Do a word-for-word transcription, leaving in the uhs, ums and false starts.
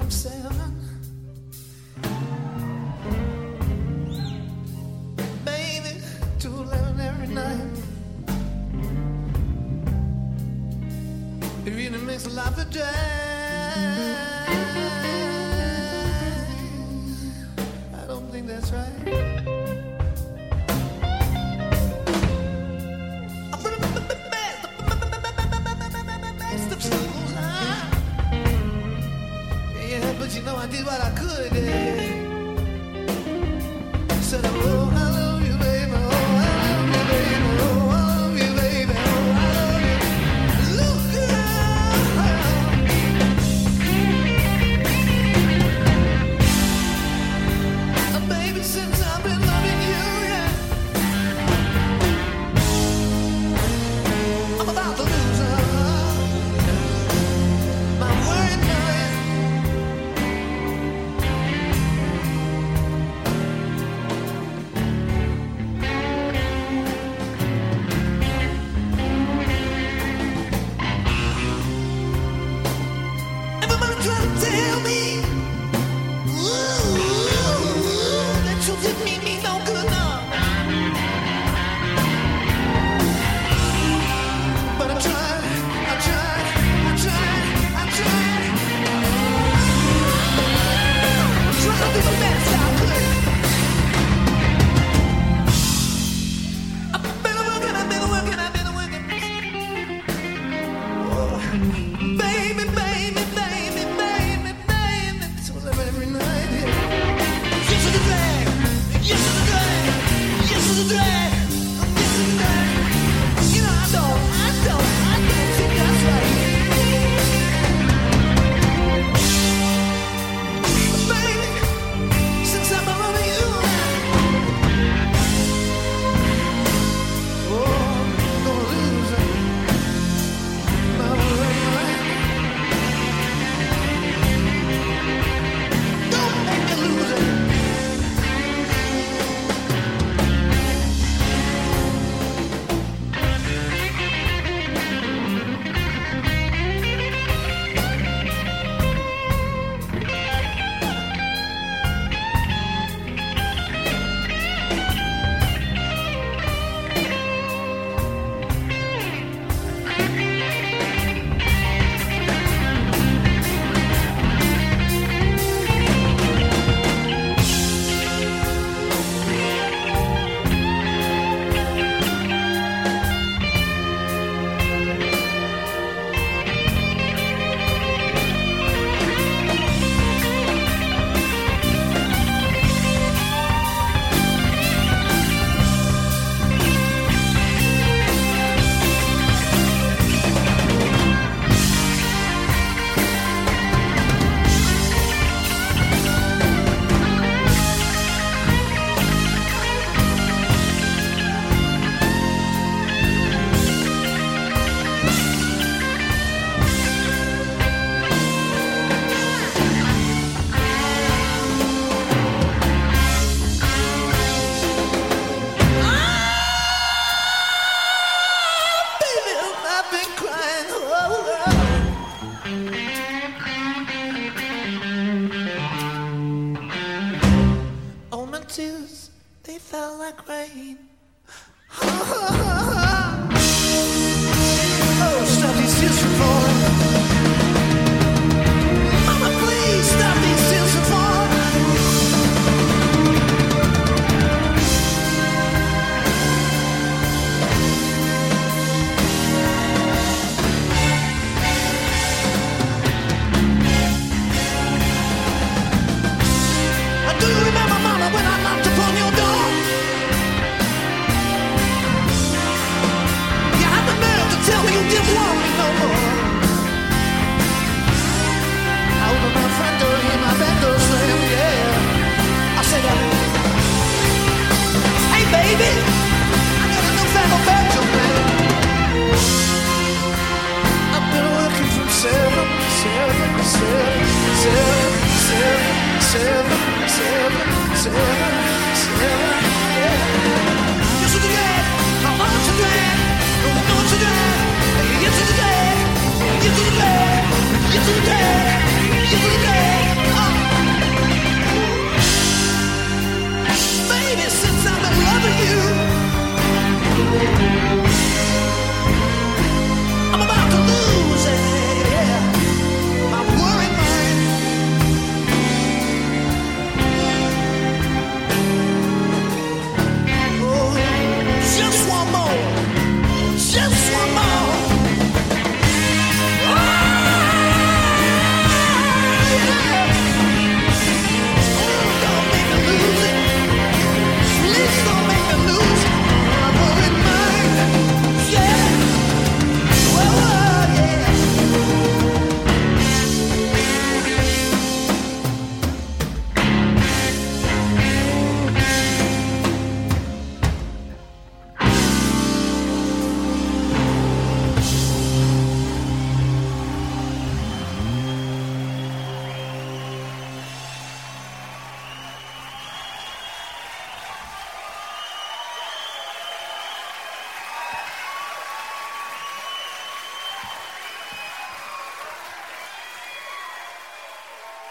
from seven. Baby, to eleven every night. It really makes life a drag. I don't think that's right. But you know I did what I could, yeah. Said, oh, I love you, baby. Oh, I love you, baby. Oh, I love you, baby. Oh, I love you. Look, girl. Baby, since I've been loving you, yeah, I'm about to lose her. My word, man. Tell me, ooh, that you didn't mean me no good enough. But I tried, I tried, I tried, I tried. I tried to do the best I could. I've been working, I've been working, I've been working. Oh, baby, baby, baby, baby. Every night, yeah. Yes to the drag, yes to the drag, yes to the drag, yes to the drag. You know I don't, I don't, I don't think that's right. Baby, since I've been loving you, oh, I'm gonna lose it. My way, right? They fell like rain. Oh, stop these tears from falling. Mama, please stop these tears from falling. Do you remember, Mama, when I knocked upon your door? You had the nerve to tell me you didn't want me no more. I opened my front door, hear my back door slam, yeah. I said, uh, hey, baby, I got a new fangled bedroom, man. I've been working from seven, seven, seven.